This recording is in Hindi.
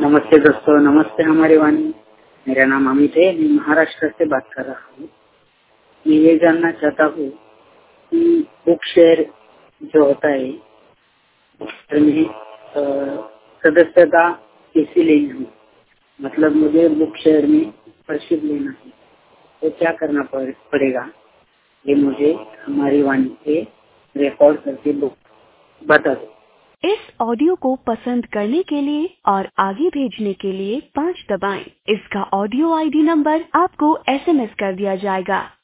नमस्ते दोस्तों, नमस्ते हमारी वाणी। मेरा नाम अमित है, मैं महाराष्ट्र से बात कर रहा हूँ। मैं ये जानना चाहता हूँ कि बुक शेयर जो होता है उसमें सदस्यता कैसे लेनी है। मतलब मुझे बुक शेयर में मेंबरशिप लेना है तो क्या करना पड़ेगा, ये मुझे हमारी वाणी पे रिकॉर्ड करके बता दो। इस ऑडियो को पसंद करने के लिए और आगे भेजने के लिए 5 दबाएं। इसका ऑडियो आईडी नंबर आपको SMS कर दिया जाएगा।